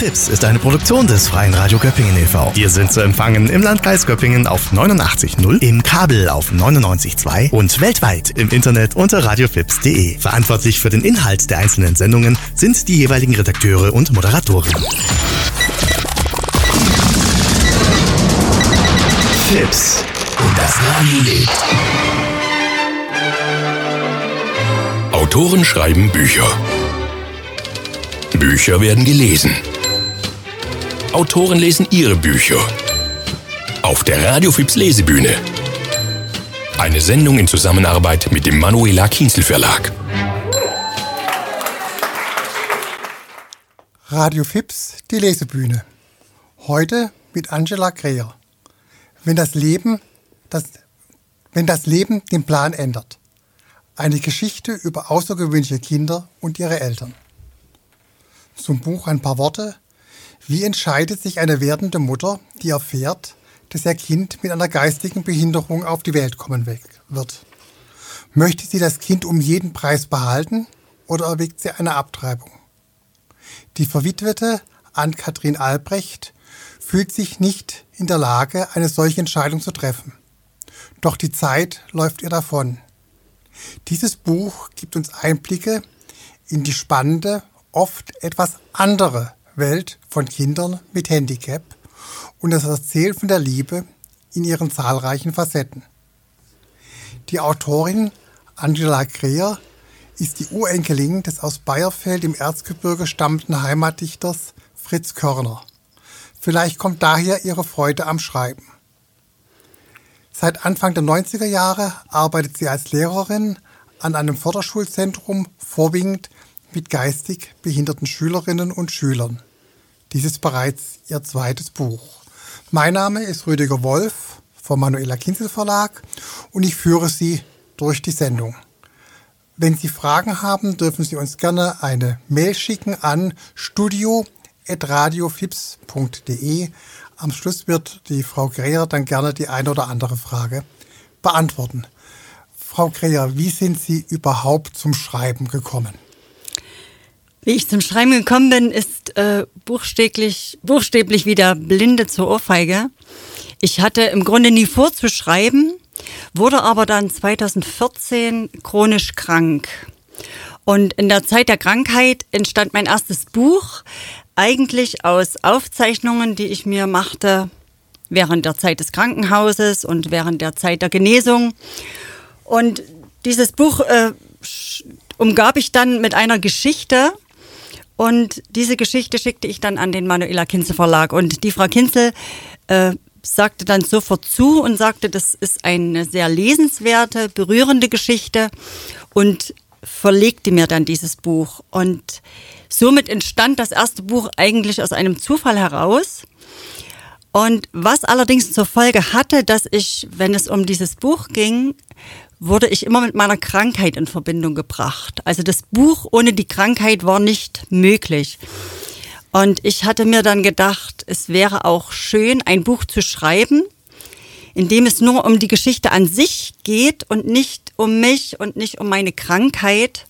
FiPS ist eine Produktion des Freien Radio Göppingen e.V. Wir sind zu empfangen im Landkreis Göppingen auf 89.0, im Kabel auf 99.2 und weltweit im Internet unter radiofips.de. Verantwortlich für den Inhalt der einzelnen Sendungen sind die jeweiligen Redakteure und Moderatoren. FiPS. Und das Radio lebt. Autoren schreiben Bücher. Bücher werden gelesen. Autoren lesen ihre Bücher. Auf der Radio FiPS Lesebühne. Eine Sendung in Zusammenarbeit mit dem Manuela Kienzl Verlag. Radio FiPS, die Lesebühne. Heute mit Angela Greer. Wenn das Leben den Plan ändert. Eine Geschichte über außergewöhnliche Kinder und ihre Eltern. Zum Buch ein paar Worte. Wie entscheidet sich eine werdende Mutter, die erfährt, dass ihr Kind mit einer geistigen Behinderung auf die Welt kommen wird? Möchte sie das Kind um jeden Preis behalten oder erwägt sie eine Abtreibung? Die verwitwete Ann-Kathrin Albrecht fühlt sich nicht in der Lage, eine solche Entscheidung zu treffen. Doch die Zeit läuft ihr davon. Dieses Buch gibt uns Einblicke in die spannende, oft etwas andere Welt von Kindern mit Handicap und es erzählt von der Liebe in ihren zahlreichen Facetten. Die Autorin Angela Greer ist die Urenkelin des aus Bayerfeld im Erzgebirge stammenden Heimatdichters Fritz Körner. Vielleicht kommt daher ihre Freude am Schreiben. Seit Anfang der 90er Jahre arbeitet sie als Lehrerin an einem Förderschulzentrum, vorwiegend mit geistig behinderten Schülerinnen und Schülern. Dies ist bereits ihr zweites Buch. Mein Name ist Rüdiger Wolf vom Manuela Kienzl Verlag und ich führe Sie durch die Sendung. Wenn Sie Fragen haben, dürfen Sie uns gerne eine Mail schicken an studio@radiofips.de. Am Schluss wird die Frau Greer dann gerne die eine oder andere Frage beantworten. Frau Greer, wie sind Sie überhaupt zum Schreiben gekommen? Wie ich zum Schreiben gekommen bin, ist buchstäblich wie der Blinde zur Ohrfeige. Ich hatte im Grunde nie vor zu schreiben, wurde aber dann 2014 chronisch krank. Und in der Zeit der Krankheit entstand mein erstes Buch, eigentlich aus Aufzeichnungen, die ich mir machte während der Zeit des Krankenhauses und während der Zeit der Genesung. Und dieses Buch umgab ich dann mit einer Geschichte und diese Geschichte schickte ich dann an den Manuela Kienzl Verlag. Und die Frau Kienzl sagte dann sofort zu und sagte, das ist eine sehr lesenswerte, berührende Geschichte und verlegte mir dann dieses Buch. Und somit entstand das erste Buch eigentlich aus einem Zufall heraus. Und was allerdings zur Folge hatte, dass ich, wenn es um dieses Buch ging, wurde ich immer mit meiner Krankheit in Verbindung gebracht. Also das Buch ohne die Krankheit war nicht möglich. Und ich hatte mir dann gedacht, es wäre auch schön, ein Buch zu schreiben, in dem es nur um die Geschichte an sich geht und nicht um mich und nicht um meine Krankheit.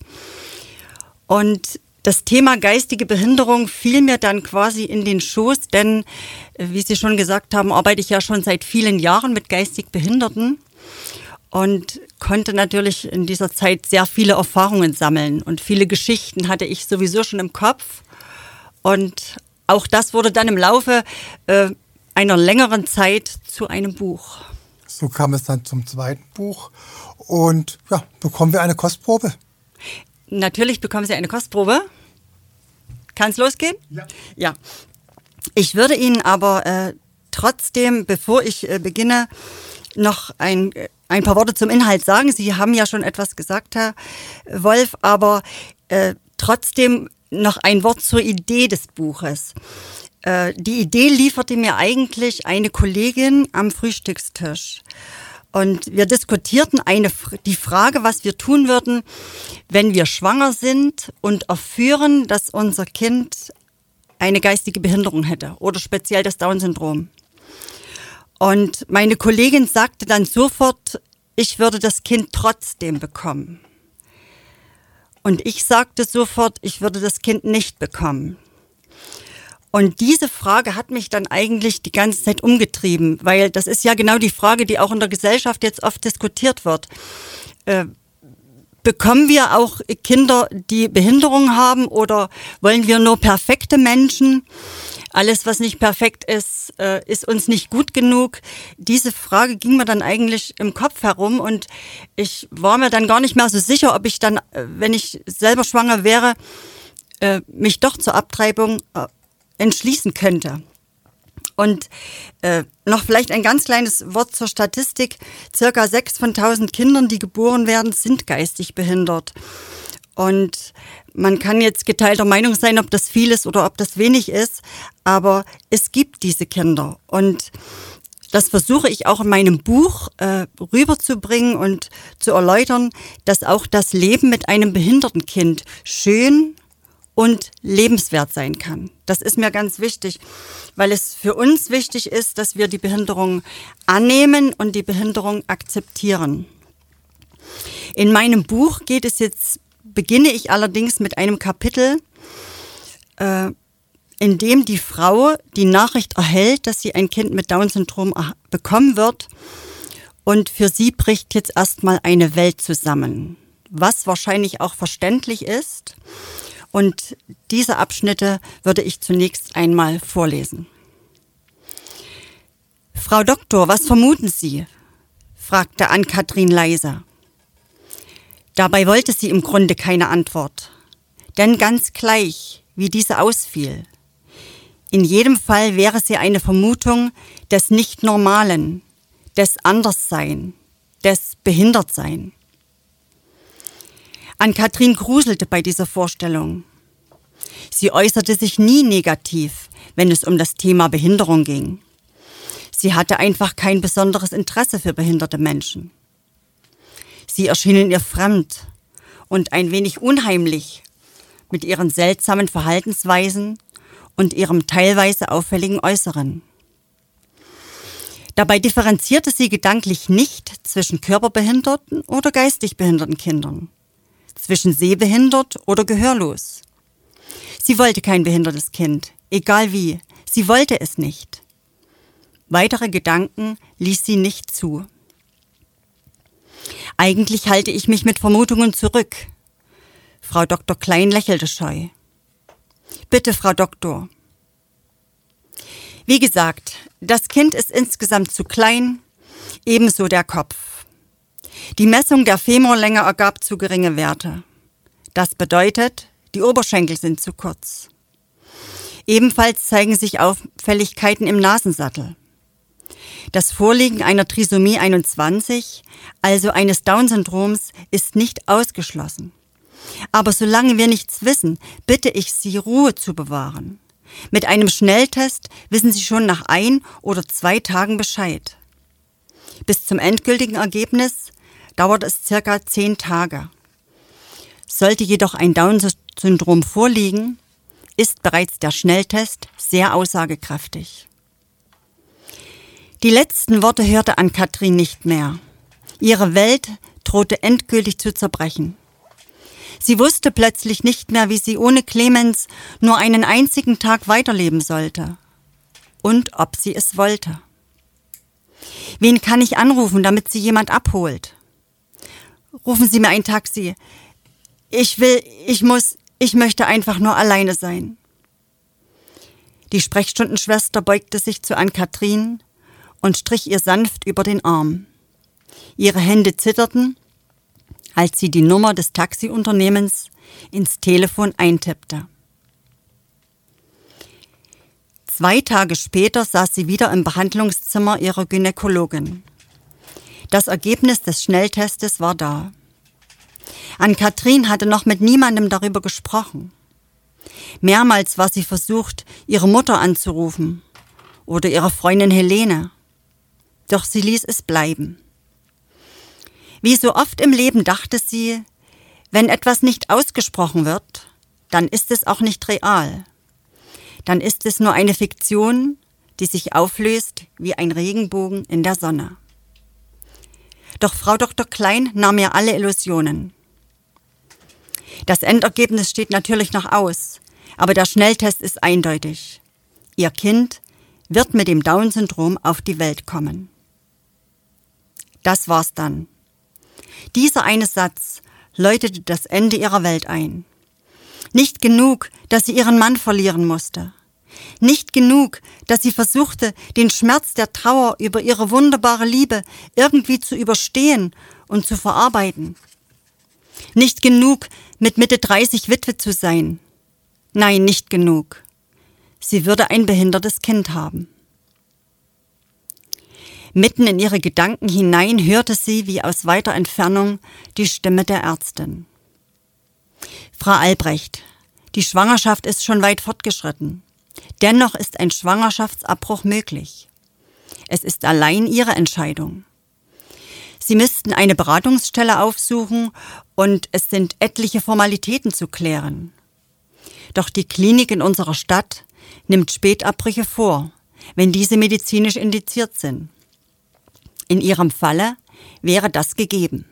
Und das Thema geistige Behinderung fiel mir dann quasi in den Schoß, denn, wie Sie schon gesagt haben, arbeite ich ja schon seit vielen Jahren mit geistig Behinderten und konnte natürlich in dieser Zeit sehr viele Erfahrungen sammeln. Und viele Geschichten hatte ich sowieso schon im Kopf. Und auch das wurde dann im Laufe einer längeren Zeit zu einem Buch. So kam es dann zum zweiten Buch. Und ja, bekommen wir eine Kostprobe? Natürlich bekommen Sie eine Kostprobe. Kann es losgehen? Ja. Ja. Ich würde Ihnen aber trotzdem, bevor ich beginne, noch ein paar Worte zum Inhalt sagen. Sie haben ja schon etwas gesagt, Herr Wolf, aber trotzdem noch ein Wort zur Idee des Buches. Die Idee lieferte mir eigentlich eine Kollegin am Frühstückstisch. Und wir diskutierten die Frage, was wir tun würden, wenn wir schwanger sind und erführen, dass unser Kind eine geistige Behinderung hätte oder speziell das Down-Syndrom. Und meine Kollegin sagte dann sofort, ich würde das Kind trotzdem bekommen. Und ich sagte sofort, ich würde das Kind nicht bekommen. Und diese Frage hat mich dann eigentlich die ganze Zeit umgetrieben, weil das ist ja genau die Frage, die auch in der Gesellschaft jetzt oft diskutiert wird. Bekommen wir auch Kinder, die Behinderung haben, oder wollen wir nur perfekte Menschen? Alles, was nicht perfekt ist, ist uns nicht gut genug. Diese Frage ging mir dann eigentlich im Kopf herum und ich war mir dann gar nicht mehr so sicher, ob ich dann, wenn ich selber schwanger wäre, mich doch zur Abtreibung entschließen könnte. Und noch vielleicht ein ganz kleines Wort zur Statistik. Circa 6 von 1000 Kindern, die geboren werden, sind geistig behindert. Und man kann jetzt geteilter Meinung sein, ob das viel ist oder ob das wenig ist, aber es gibt diese Kinder. Und das versuche ich auch in meinem Buch rüberzubringen und zu erläutern, dass auch das Leben mit einem behinderten Kind schön und lebenswert sein kann. Das ist mir ganz wichtig, weil es für uns wichtig ist, dass wir die Behinderung annehmen und die Behinderung akzeptieren. In meinem Buch beginne ich allerdings mit einem Kapitel, in dem die Frau die Nachricht erhält, dass sie ein Kind mit Down-Syndrom bekommen wird. Und für sie bricht jetzt erstmal eine Welt zusammen, was wahrscheinlich auch verständlich ist. Und diese Abschnitte würde ich zunächst einmal vorlesen. Frau Doktor, was vermuten Sie? Fragte Ann-Kathrin leise. Dabei wollte sie im Grunde keine Antwort. Denn ganz gleich, wie diese ausfiel, in jedem Fall wäre sie eine Vermutung des Nicht-Normalen, des Anderssein, des Behindertsein. Ann-Kathrin gruselte bei dieser Vorstellung. Sie äußerte sich nie negativ, wenn es um das Thema Behinderung ging. Sie hatte einfach kein besonderes Interesse für behinderte Menschen. Sie erschienen ihr fremd und ein wenig unheimlich mit ihren seltsamen Verhaltensweisen und ihrem teilweise auffälligen Äußeren. Dabei differenzierte sie gedanklich nicht zwischen körperbehinderten oder geistig behinderten Kindern, zwischen sehbehindert oder gehörlos. Sie wollte kein behindertes Kind, egal wie, sie wollte es nicht. Weitere Gedanken ließ sie nicht zu. Eigentlich halte ich mich mit Vermutungen zurück. Frau Dr. Klein lächelte scheu. Bitte, Frau Doktor. Wie gesagt, das Kind ist insgesamt zu klein, ebenso der Kopf. Die Messung der Femorlänge ergab zu geringe Werte. Das bedeutet, die Oberschenkel sind zu kurz. Ebenfalls zeigen sich Auffälligkeiten im Nasensattel. Das Vorliegen einer Trisomie 21, also eines Down-Syndroms, ist nicht ausgeschlossen. Aber solange wir nichts wissen, bitte ich Sie, Ruhe zu bewahren. Mit einem Schnelltest wissen Sie schon nach 1 oder 2 Tagen Bescheid. Bis zum endgültigen Ergebnis dauert es circa 10 Tage. Sollte jedoch ein Down-Syndrom vorliegen, ist bereits der Schnelltest sehr aussagekräftig. Die letzten Worte hörte Ann-Kathrin nicht mehr. Ihre Welt drohte endgültig zu zerbrechen. Sie wusste plötzlich nicht mehr, wie sie ohne Clemens nur einen einzigen Tag weiterleben sollte. Und ob sie es wollte. Wen kann ich anrufen, damit sie jemand abholt? Rufen Sie mir ein Taxi. Ich möchte einfach nur alleine sein. Die Sprechstundenschwester beugte sich zu Ann-Kathrin und strich ihr sanft über den Arm. Ihre Hände zitterten, als sie die Nummer des Taxiunternehmens ins Telefon eintippte. 2 Tage später saß sie wieder im Behandlungszimmer ihrer Gynäkologin. Das Ergebnis des Schnelltestes war da. Ann-Kathrin hatte noch mit niemandem darüber gesprochen. Mehrmals war sie versucht, ihre Mutter anzurufen oder ihre Freundin Helene. Doch sie ließ es bleiben. Wie so oft im Leben dachte sie, wenn etwas nicht ausgesprochen wird, dann ist es auch nicht real. Dann ist es nur eine Fiktion, die sich auflöst wie ein Regenbogen in der Sonne. Doch Frau Dr. Klein nahm ihr alle Illusionen. Das Endergebnis steht natürlich noch aus, aber der Schnelltest ist eindeutig. Ihr Kind wird mit dem Down-Syndrom auf die Welt kommen. Das war's dann. Dieser eine Satz läutete das Ende ihrer Welt ein. Nicht genug, dass sie ihren Mann verlieren musste. Nicht genug, dass sie versuchte, den Schmerz der Trauer über ihre wunderbare Liebe irgendwie zu überstehen und zu verarbeiten. Nicht genug, mit Mitte 30 Witwe zu sein. Nein, nicht genug. Sie würde ein behindertes Kind haben. Mitten in ihre Gedanken hinein hörte sie, wie aus weiter Entfernung, die Stimme der Ärztin. Frau Albrecht, die Schwangerschaft ist schon weit fortgeschritten. Dennoch ist ein Schwangerschaftsabbruch möglich. Es ist allein Ihre Entscheidung. Sie müssten eine Beratungsstelle aufsuchen und es sind etliche Formalitäten zu klären. Doch die Klinik in unserer Stadt nimmt Spätabbrüche vor, wenn diese medizinisch indiziert sind. In Ihrem Falle wäre das gegeben.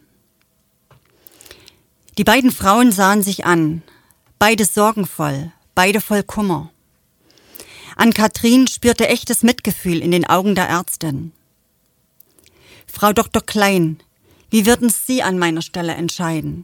Die beiden Frauen sahen sich an, beide sorgenvoll, beide voll Kummer. Ann-Kathrin spürte echtes Mitgefühl in den Augen der Ärztin. Frau Dr. Klein, wie würden Sie an meiner Stelle entscheiden?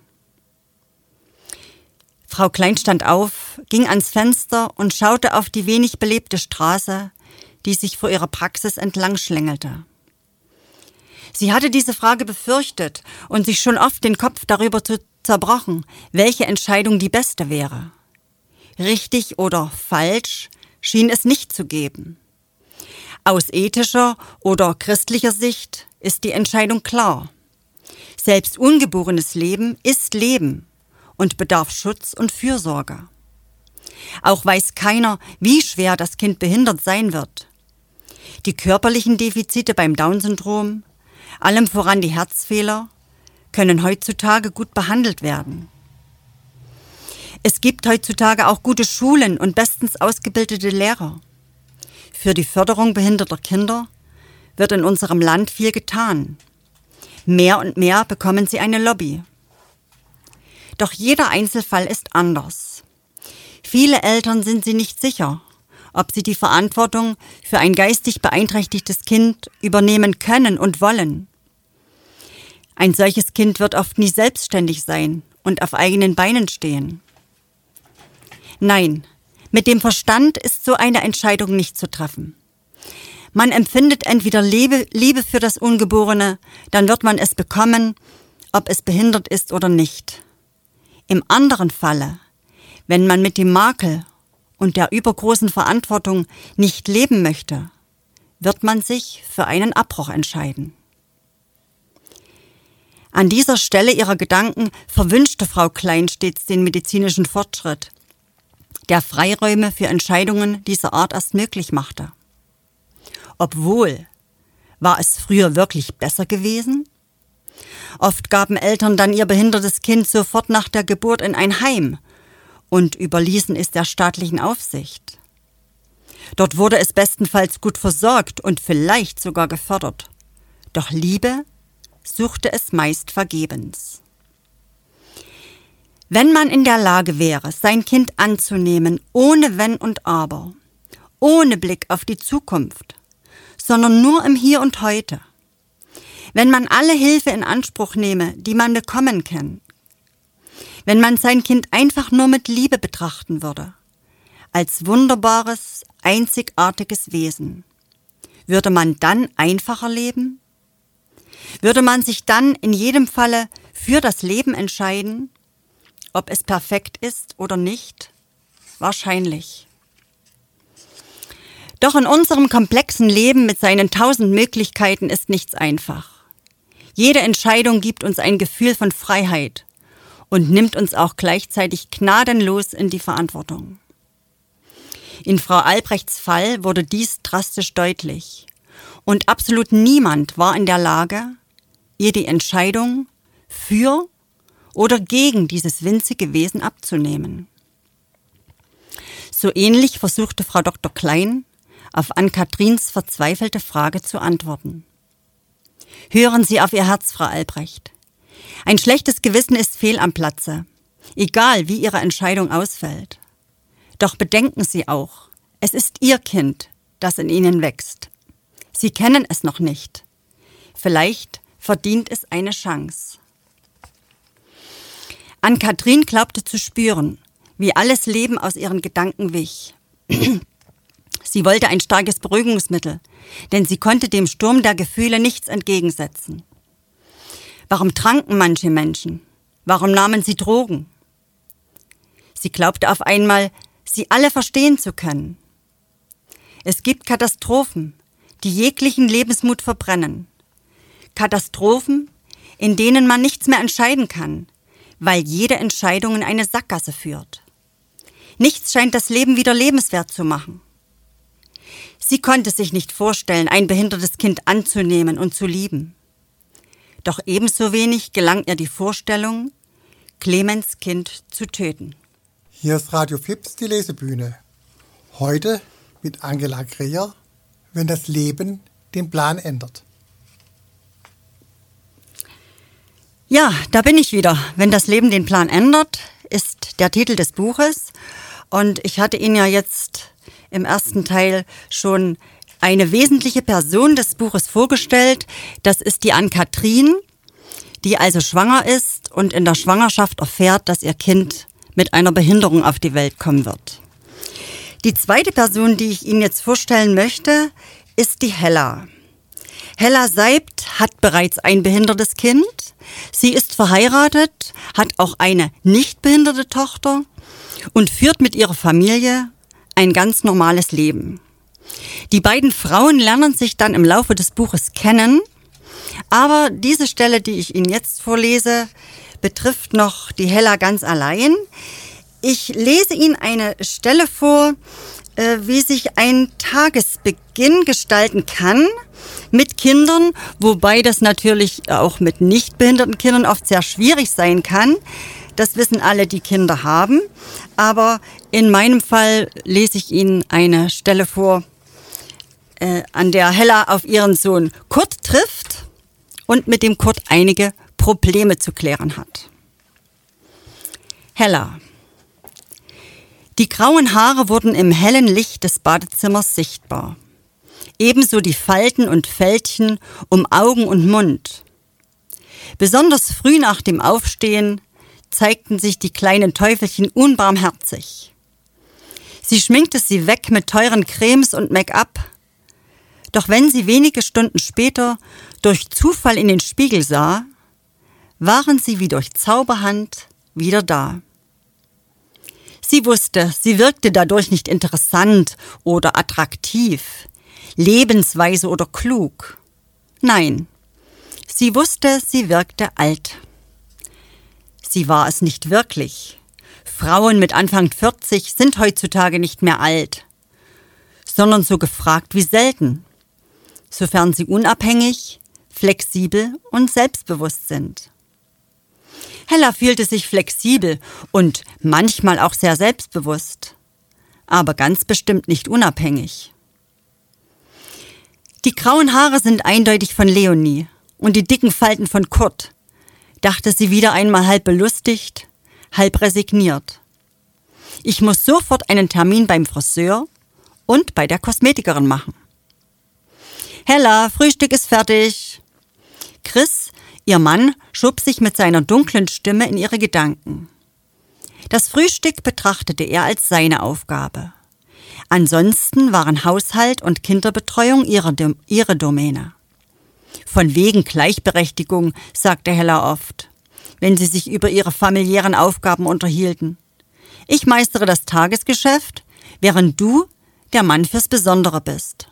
Frau Klein stand auf, ging ans Fenster und schaute auf die wenig belebte Straße, die sich vor ihrer Praxis entlang schlängelte. Sie hatte diese Frage befürchtet und sich schon oft den Kopf darüber zerbrochen, welche Entscheidung die beste wäre. Richtig oder falsch schien es nicht zu geben. Aus ethischer oder christlicher Sicht ist die Entscheidung klar. Selbst ungeborenes Leben ist Leben und bedarf Schutz und Fürsorge. Auch weiß keiner, wie schwer das Kind behindert sein wird. Die körperlichen Defizite beim Down-Syndrom, allem voran die Herzfehler, können heutzutage gut behandelt werden. Es gibt heutzutage auch gute Schulen und bestens ausgebildete Lehrer. Für die Förderung behinderter Kinder wird in unserem Land viel getan. Mehr und mehr bekommen sie eine Lobby. Doch jeder Einzelfall ist anders. Viele Eltern sind sich nicht sicher, ob sie die Verantwortung für ein geistig beeinträchtigtes Kind übernehmen können und wollen. Ein solches Kind wird oft nie selbstständig sein und auf eigenen Beinen stehen. Nein, mit dem Verstand ist so eine Entscheidung nicht zu treffen. Man empfindet entweder Liebe für das Ungeborene, dann wird man es bekommen, ob es behindert ist oder nicht. Im anderen Falle, wenn man mit dem Makel und der übergroßen Verantwortung nicht leben möchte, wird man sich für einen Abbruch entscheiden. An dieser Stelle ihrer Gedanken verwünschte Frau Klein stets den medizinischen Fortschritt, der Freiräume für Entscheidungen dieser Art erst möglich machte. Obwohl, war es früher wirklich besser gewesen? Oft gaben Eltern dann ihr behindertes Kind sofort nach der Geburt in ein Heim und überließen es der staatlichen Aufsicht. Dort wurde es bestenfalls gut versorgt und vielleicht sogar gefördert. Doch Liebe suchte es meist vergebens. Wenn man in der Lage wäre, sein Kind anzunehmen, ohne Wenn und Aber, ohne Blick auf die Zukunft, sondern nur im Hier und Heute, wenn man alle Hilfe in Anspruch nehme, die man bekommen kann, wenn man sein Kind einfach nur mit Liebe betrachten würde, als wunderbares, einzigartiges Wesen, würde man dann einfacher leben? Würde man sich dann in jedem Falle für das Leben entscheiden, ob es perfekt ist oder nicht? Wahrscheinlich. Doch in unserem komplexen Leben mit seinen 1000 Möglichkeiten ist nichts einfach. Jede Entscheidung gibt uns ein Gefühl von Freiheit und nimmt uns auch gleichzeitig gnadenlos in die Verantwortung. In Frau Albrechts Fall wurde dies drastisch deutlich und absolut niemand war in der Lage, ihr die Entscheidung für oder gegen dieses winzige Wesen abzunehmen. So ähnlich versuchte Frau Dr. Klein, auf Ann-Kathrins verzweifelte Frage zu antworten. Hören Sie auf Ihr Herz, Frau Albrecht. Ein schlechtes Gewissen ist fehl am Platze, egal wie Ihre Entscheidung ausfällt. Doch bedenken Sie auch, Es ist ihr Kind, das in ihnen wächst. Sie kennen es noch nicht. Vielleicht verdient es eine Chance. Ann-Kathrin glaubte zu spüren, wie alles Leben aus ihren Gedanken wich. Sie wollte ein starkes Beruhigungsmittel, denn sie konnte dem Sturm der Gefühle nichts entgegensetzen. Warum tranken manche Menschen? Warum nahmen sie Drogen? Sie glaubte auf einmal, sie alle verstehen zu können. Es gibt Katastrophen, die jeglichen Lebensmut verbrennen. Katastrophen, in denen man nichts mehr entscheiden kann, weil jede Entscheidung in eine Sackgasse führt. Nichts scheint das Leben wieder lebenswert zu machen. Sie konnte sich nicht vorstellen, ein behindertes Kind anzunehmen und zu lieben. Doch ebenso wenig gelang ihr die Vorstellung, Clemens Kind zu töten. Hier ist Radio Fips, die Lesebühne. Heute mit Angela Greher, wenn das Leben den Plan ändert. Ja, da bin ich wieder. Wenn das Leben den Plan ändert, ist der Titel des Buches. Und ich hatte Ihnen ja jetzt im ersten Teil schon eine wesentliche Person des Buches vorgestellt. Das ist die Ann-Kathrin, die also schwanger ist und in der Schwangerschaft erfährt, dass ihr Kind mit einer Behinderung auf die Welt kommen wird. Die zweite Person, die ich Ihnen jetzt vorstellen möchte, ist die Hella. Hella Seibt hat bereits ein behindertes Kind. Sie ist verheiratet, hat auch eine nicht behinderte Tochter und führt mit ihrer Familie ein ganz normales Leben. Die beiden Frauen lernen sich dann im Laufe des Buches kennen, aber diese Stelle, die ich Ihnen jetzt vorlese, betrifft noch die Hella ganz allein. Ich lese Ihnen eine Stelle vor, wie sich ein Tagesbeginn gestalten kann mit Kindern, wobei das natürlich auch mit nicht behinderten Kindern oft sehr schwierig sein kann. Das wissen alle, die Kinder haben. Aber in meinem Fall lese ich Ihnen eine Stelle vor, an der Hella auf ihren Sohn Kurt trifft und mit dem Kurt einige Probleme zu klären hat. Hella. Die grauen Haare wurden im hellen Licht des Badezimmers sichtbar. Ebenso die Falten und Fältchen um Augen und Mund. Besonders früh nach dem Aufstehen zeigten sich die kleinen Teufelchen unbarmherzig. Sie schminkte sie weg mit teuren Cremes und Make-up. Doch wenn sie wenige Stunden später durch Zufall in den Spiegel sah, waren sie wie durch Zauberhand wieder da. Sie wusste, sie wirkte dadurch nicht interessant oder attraktiv, lebensweise oder klug. Nein, sie wusste, sie wirkte alt. Sie war es nicht wirklich. Frauen mit Anfang 40 sind heutzutage nicht mehr alt, sondern so gefragt wie selten, sofern sie unabhängig, flexibel und selbstbewusst sind. Hella fühlte sich flexibel und manchmal auch sehr selbstbewusst, aber ganz bestimmt nicht unabhängig. Die grauen Haare sind eindeutig von Leonie und die dicken Falten von Kurt, dachte sie wieder einmal halb belustigt, halb resigniert. Ich muss sofort einen Termin beim Friseur und bei der Kosmetikerin machen. Hella, Frühstück ist fertig. Chris, ihr Mann, schob sich mit seiner dunklen Stimme in ihre Gedanken. Das Frühstück betrachtete er als seine Aufgabe. Ansonsten waren Haushalt und Kinderbetreuung ihre Domäne. Von wegen Gleichberechtigung, sagte Hella oft, wenn sie sich über ihre familiären Aufgaben unterhielten. Ich meistere das Tagesgeschäft, während du der Mann fürs Besondere bist.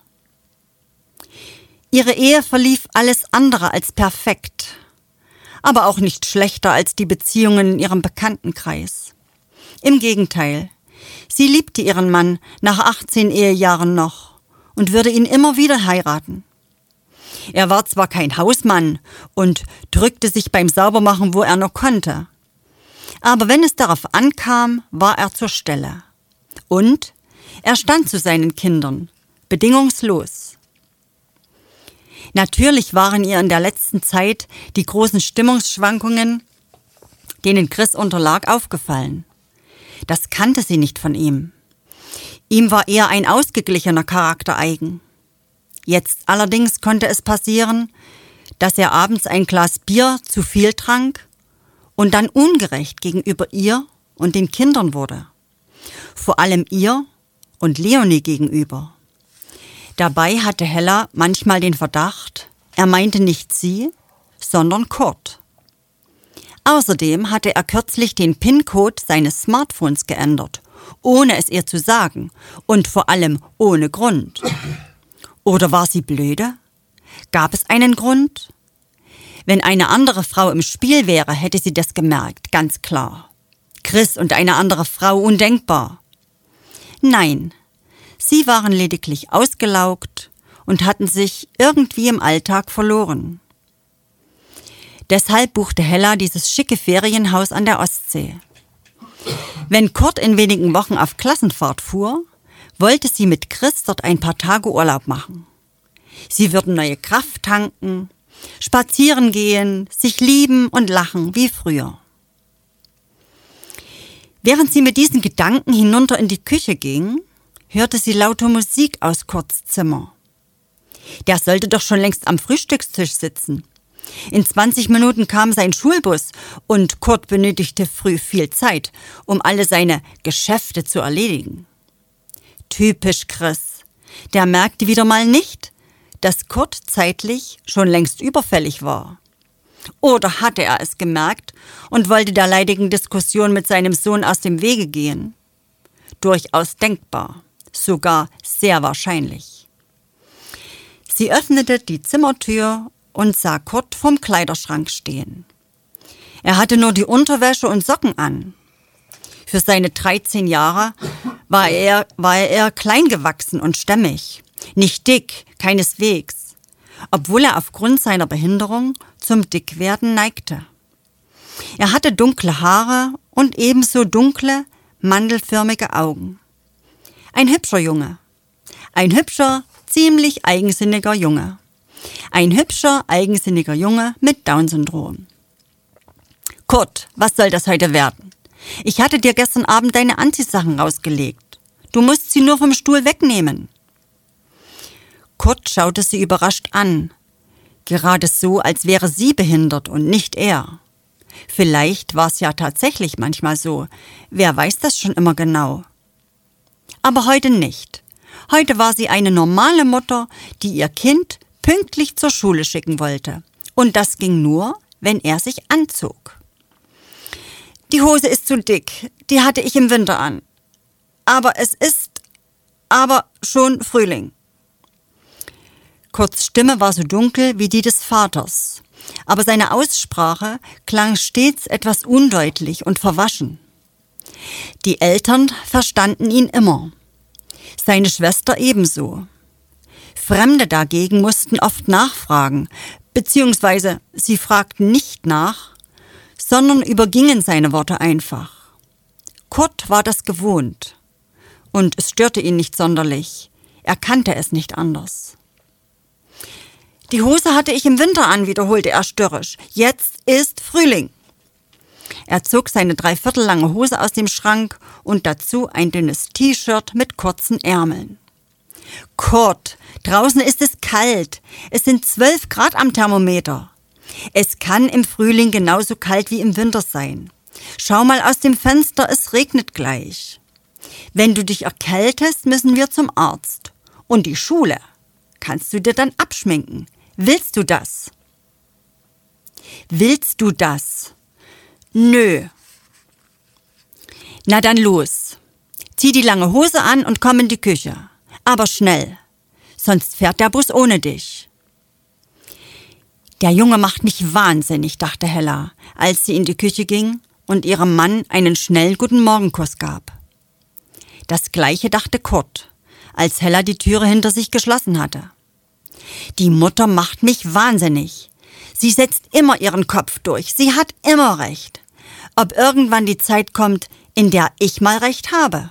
Ihre Ehe verlief alles andere als perfekt, aber auch nicht schlechter als die Beziehungen in ihrem Bekanntenkreis. Im Gegenteil, sie liebte ihren Mann nach 18 Ehejahren noch und würde ihn immer wieder heiraten. Er war zwar kein Hausmann und drückte sich beim Saubermachen, wo er nur konnte, aber wenn es darauf ankam, war er zur Stelle. Und er stand zu seinen Kindern, bedingungslos. Natürlich waren ihr in der letzten Zeit die großen Stimmungsschwankungen, denen Chris unterlag, aufgefallen. Das kannte sie nicht von ihm. Ihm war eher ein ausgeglichener Charakter eigen. Jetzt allerdings konnte es passieren, dass er abends ein Glas Bier zu viel trank und dann ungerecht gegenüber ihr und den Kindern wurde. Vor allem ihr und Leonie gegenüber. Dabei hatte Hella manchmal den Verdacht, er meinte nicht sie, sondern Kurt. Außerdem hatte er kürzlich den PIN-Code seines Smartphones geändert, ohne es ihr zu sagen und vor allem ohne Grund. Oder war sie blöde? Gab es einen Grund? Wenn eine andere Frau im Spiel wäre, hätte sie das gemerkt, ganz klar. Chris und eine andere Frau undenkbar. Nein, sie waren lediglich ausgelaugt und hatten sich irgendwie im Alltag verloren. Deshalb buchte Hella dieses schicke Ferienhaus an der Ostsee. Wenn Kurt in wenigen Wochen auf Klassenfahrt fuhr, wollte sie mit Chris dort ein paar Tage Urlaub machen. Sie würden neue Kraft tanken, spazieren gehen, sich lieben und lachen wie früher. Während sie mit diesen Gedanken hinunter in die Küche ging, hörte sie laute Musik aus Kurts Zimmer. Der sollte doch schon längst am Frühstückstisch sitzen. In 20 Minuten kam sein Schulbus und Kurt benötigte früh viel Zeit, um alle seine Geschäfte zu erledigen. Typisch Chris. Der merkte wieder mal nicht, dass Kurt zeitlich schon längst überfällig war. Oder hatte er es gemerkt und wollte der leidigen Diskussion mit seinem Sohn aus dem Wege gehen? Durchaus denkbar, sogar sehr wahrscheinlich. Sie öffnete die Zimmertür und sah Kurt vorm Kleiderschrank stehen. Er hatte nur die Unterwäsche und Socken an. Für seine 13 Jahre war er eher klein gewachsen und stämmig. Nicht dick, keineswegs, obwohl er aufgrund seiner Behinderung zum Dickwerden neigte. Er hatte dunkle Haare und ebenso dunkle, mandelförmige Augen. Ein hübscher Junge. Ein hübscher, ziemlich eigensinniger Junge. Ein hübscher, eigensinniger Junge mit Down-Syndrom. Kurt, was soll das heute werden? Ich hatte dir gestern Abend deine Anziehsachen rausgelegt. Du musst sie nur vom Stuhl wegnehmen. Kurt schaute sie überrascht an. Gerade so, als wäre sie behindert und nicht er. Vielleicht war es ja tatsächlich manchmal so. Wer weiß das schon immer genau? Aber heute nicht. Heute war sie eine normale Mutter, die ihr Kind pünktlich zur Schule schicken wollte. Und das ging nur, wenn er sich anzog. Die Hose ist zu dick, die hatte ich im Winter an. Aber es ist schon Frühling. Kurts Stimme war so dunkel wie die des Vaters, aber seine Aussprache klang stets etwas undeutlich und verwaschen. Die Eltern verstanden ihn immer, seine Schwester ebenso. Fremde dagegen mussten oft nachfragen, beziehungsweise sie fragten nicht nach, sondern übergingen seine Worte einfach. Kurt war das gewohnt und es störte ihn nicht sonderlich, er kannte es nicht anders. Die Hose hatte ich im Winter an, wiederholte er störrisch. Jetzt ist Frühling. Er zog seine dreiviertellange Hose aus dem Schrank und dazu ein dünnes T-Shirt mit kurzen Ärmeln. Kurt, draußen ist es kalt. Es sind 12 Grad am Thermometer. Es kann im Frühling genauso kalt wie im Winter sein. Schau mal aus dem Fenster, es regnet gleich. Wenn du dich erkältest, müssen wir zum Arzt. Und die Schule kannst du dir dann abschminken. Willst du das? Willst du das? Nö. Na dann los. Zieh die lange Hose an und komm in die Küche. Aber schnell, sonst fährt der Bus ohne dich. Der Junge macht mich wahnsinnig, dachte Hella, als sie in die Küche ging und ihrem Mann einen schnellen Guten-Morgen-Kuss gab. Das Gleiche dachte Kurt, als Hella die Türe hinter sich geschlossen hatte. Die Mutter macht mich wahnsinnig. Sie setzt immer ihren Kopf durch. Sie hat immer recht. Ob irgendwann die Zeit kommt, in der ich mal recht habe.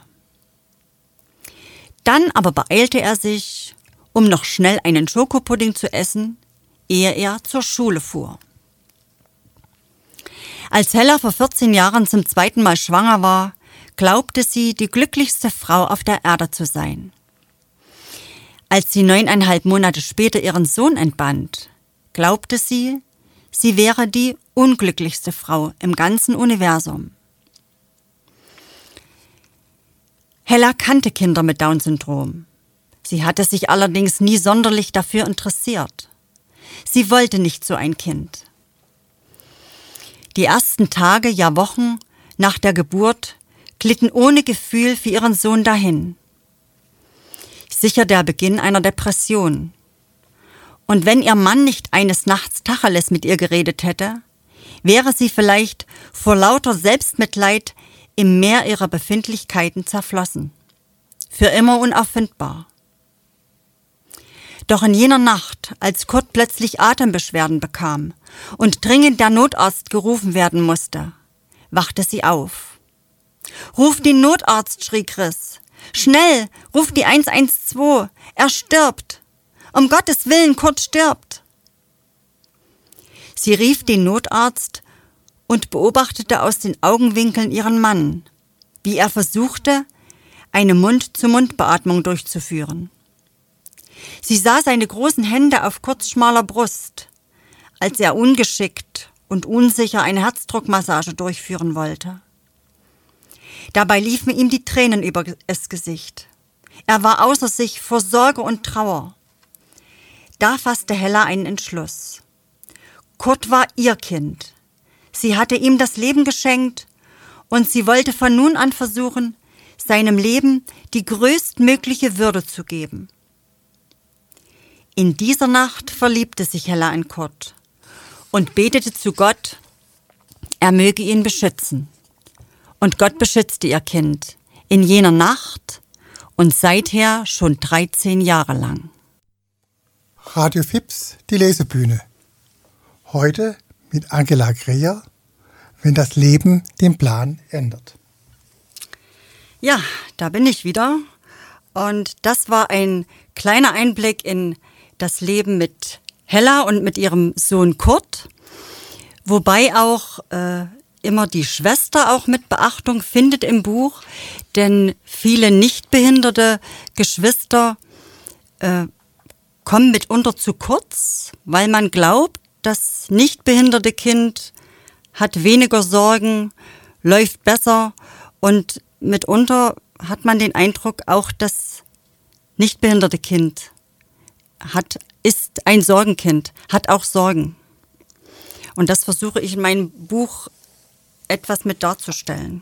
Dann aber beeilte er sich, um noch schnell einen Schokopudding zu essen, ehe er zur Schule fuhr. Als Hella vor 14 Jahren zum zweiten Mal schwanger war, glaubte sie, die glücklichste Frau auf der Erde zu sein. Als sie 9,5 Monate später ihren Sohn entband, glaubte sie, sie wäre die unglücklichste Frau im ganzen Universum. Hella kannte Kinder mit Down-Syndrom. Sie hatte sich allerdings nie sonderlich dafür interessiert. Sie wollte nicht so ein Kind. Die ersten Tage, ja Wochen nach der Geburt glitten ohne Gefühl für ihren Sohn dahin. Sicher der Beginn einer Depression. Und wenn ihr Mann nicht eines Nachts Tacheles mit ihr geredet hätte, wäre sie vielleicht vor lauter Selbstmitleid im Meer ihrer Befindlichkeiten zerflossen. Für immer unauffindbar. Doch in jener Nacht, als Kurt plötzlich Atembeschwerden bekam und dringend der Notarzt gerufen werden musste, wachte sie auf. »Ruf den Notarzt«, schrie Chris. »Schnell, ruf die 112, er stirbt. Um Gottes Willen, Kurt stirbt.« Sie rief den Notarzt und beobachtete aus den Augenwinkeln ihren Mann, wie er versuchte, eine Mund-zu-Mund-Beatmung durchzuführen. Sie sah seine großen Hände auf Kurts schmaler Brust, als er ungeschickt und unsicher eine Herzdruckmassage durchführen wollte. Dabei liefen ihm die Tränen über das Gesicht. Er war außer sich vor Sorge und Trauer. Da fasste Hella einen Entschluss. Kurt war ihr Kind. Sie hatte ihm das Leben geschenkt und sie wollte von nun an versuchen, seinem Leben die größtmögliche Würde zu geben. In dieser Nacht verliebte sich Hella in Kurt und betete zu Gott, er möge ihn beschützen. Und Gott beschützte ihr Kind in jener Nacht und seither schon 13 Jahre lang. Radio Fips, die Lesebühne. Heute mit Angela Greher, wenn das Leben den Plan ändert. Ja, da bin ich wieder. Und das war ein kleiner Einblick in das Leben mit Hella und mit ihrem Sohn Kurt. Wobei auch immer die Schwester auch mit Beachtung findet im Buch. Denn viele nichtbehinderte Geschwister kommen mitunter zu kurz, weil man glaubt, das nichtbehinderte Kind hat weniger Sorgen, läuft besser und mitunter hat man den Eindruck, auch das nichtbehinderte Kind ist ein Sorgenkind, hat auch Sorgen. Und das versuche ich in meinem Buch etwas mit darzustellen.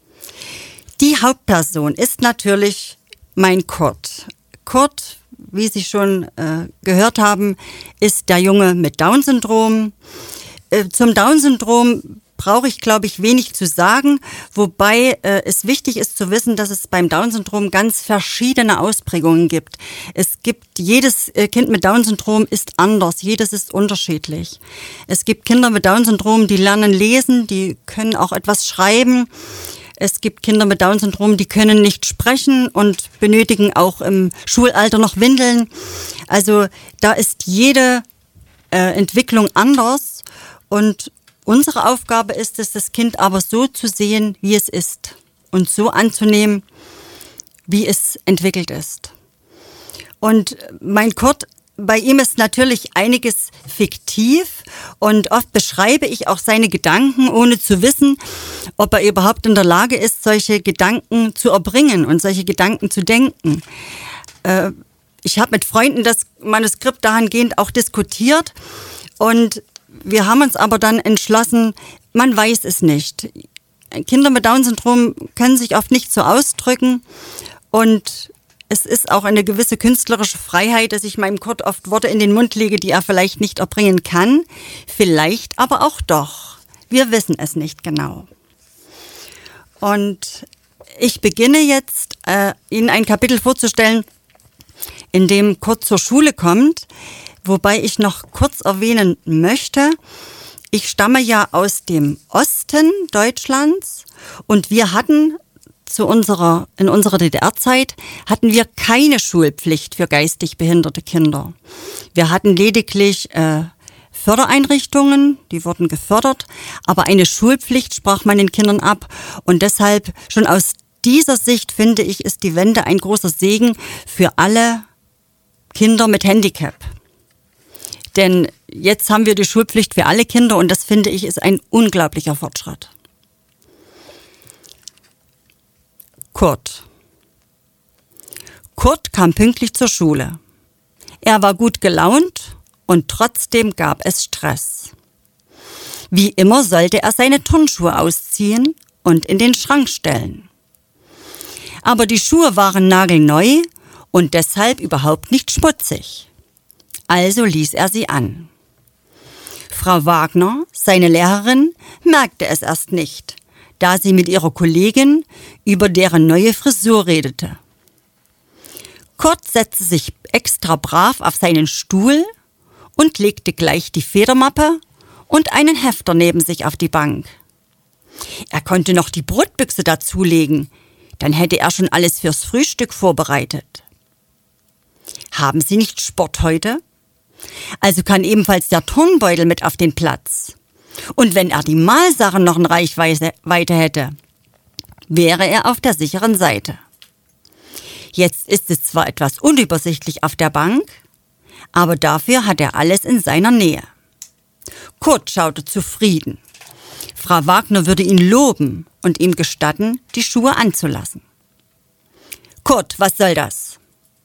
Die Hauptperson ist natürlich mein Kurt. Kurt, wie Sie schon gehört haben, ist der Junge mit Down-Syndrom. Zum Down-Syndrom brauche ich, glaube ich, wenig zu sagen, wobei es wichtig ist zu wissen, dass es beim Down-Syndrom ganz verschiedene Ausprägungen gibt. Jedes Kind mit Down-Syndrom ist anders, jedes ist unterschiedlich. Es gibt Kinder mit Down-Syndrom, die lernen lesen, die können auch etwas schreiben. Es gibt Kinder mit Down-Syndrom, die können nicht sprechen und benötigen auch im Schulalter noch Windeln. Also da ist jede Entwicklung anders und unsere Aufgabe ist es, das Kind aber so zu sehen, wie es ist und so anzunehmen, wie es entwickelt ist. Und mein Kurt, bei ihm ist natürlich einiges fiktiv und oft beschreibe ich auch seine Gedanken, ohne zu wissen, ob er überhaupt in der Lage ist, solche Gedanken zu erbringen und solche Gedanken zu denken. Ich habe mit Freunden das Manuskript dahingehend auch diskutiert und wir haben uns aber dann entschlossen, man weiß es nicht. Kinder mit Down-Syndrom können sich oft nicht so ausdrücken und es ist auch eine gewisse künstlerische Freiheit, dass ich meinem Kurt oft Worte in den Mund lege, die er vielleicht nicht erbringen kann, vielleicht aber auch doch. Wir wissen es nicht genau. Und ich beginne jetzt, Ihnen ein Kapitel vorzustellen, in dem Kurt zur Schule kommt, wobei ich noch kurz erwähnen möchte, ich stamme ja aus dem Osten Deutschlands und wir hatten in unserer DDR-Zeit hatten wir keine Schulpflicht für geistig behinderte Kinder. Wir hatten lediglich Fördereinrichtungen, die wurden gefördert, aber eine Schulpflicht sprach man den Kindern ab und deshalb schon aus dieser Sicht, finde ich, ist die Wende ein großer Segen für alle Kinder mit Handicap. Denn jetzt haben wir die Schulpflicht für alle Kinder und das, finde ich, ist ein unglaublicher Fortschritt. Kurt kam pünktlich zur Schule. Er war gut gelaunt und trotzdem gab es Stress. Wie immer sollte er seine Turnschuhe ausziehen und in den Schrank stellen. Aber die Schuhe waren nagelneu und deshalb überhaupt nicht schmutzig. Also ließ er sie an. Frau Wagner, seine Lehrerin, merkte es erst nicht, da sie mit ihrer Kollegin über deren neue Frisur redete. Kurt setzte sich extra brav auf seinen Stuhl und legte gleich die Federmappe und einen Hefter neben sich auf die Bank. Er konnte noch die Brotbüchse dazulegen, dann hätte er schon alles fürs Frühstück vorbereitet. Haben Sie nicht Sport heute? Also kann ebenfalls der Turnbeutel mit auf den Platz. Und wenn er die Malsachen noch in Reichweite hätte, wäre er auf der sicheren Seite. Jetzt ist es zwar etwas unübersichtlich auf der Bank, aber dafür hat er alles in seiner Nähe. Kurt schaute zufrieden. Frau Wagner würde ihn loben und ihm gestatten, die Schuhe anzulassen. Kurt, was soll das?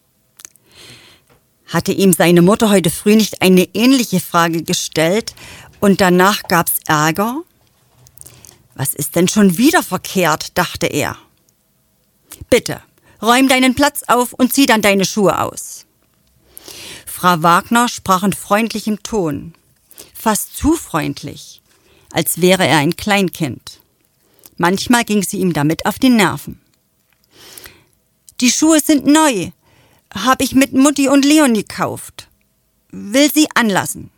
Hatte ihm seine Mutter heute früh nicht eine ähnliche Frage gestellt und danach gab's Ärger? Was ist denn schon wieder verkehrt, dachte er. Bitte, räum deinen Platz auf und zieh dann deine Schuhe aus. Frau Wagner sprach in freundlichem Ton, fast zu freundlich, als wäre er ein Kleinkind. Manchmal ging sie ihm damit auf die Nerven. Die Schuhe sind neu, habe ich mit Mutti und Leonie gekauft. Will sie anlassen.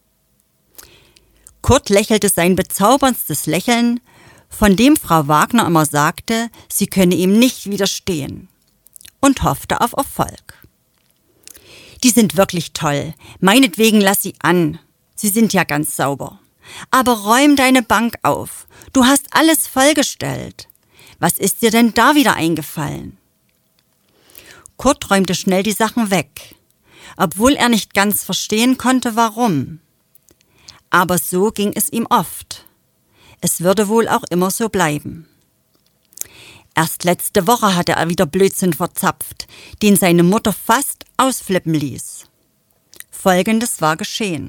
Kurt lächelte sein bezaubernstes Lächeln, von dem Frau Wagner immer sagte, sie könne ihm nicht widerstehen, und hoffte auf Erfolg. Die sind wirklich toll, meinetwegen lass sie an, sie sind ja ganz sauber. Aber räum deine Bank auf, du hast alles vollgestellt. Was ist dir denn da wieder eingefallen? Kurt räumte schnell die Sachen weg, obwohl er nicht ganz verstehen konnte, warum. Aber so ging es ihm oft. Es würde wohl auch immer so bleiben. Erst letzte Woche hatte er wieder Blödsinn verzapft, den seine Mutter fast ausflippen ließ. Folgendes war geschehen.